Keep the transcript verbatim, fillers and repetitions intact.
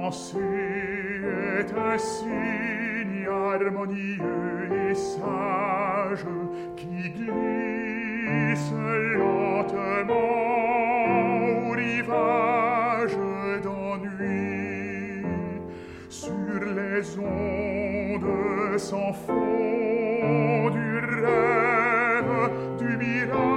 est un signe harmonieux et sage qui glisse lentement au rivage d'ennui. Sur les ondes sans fond du rêve, du mirage,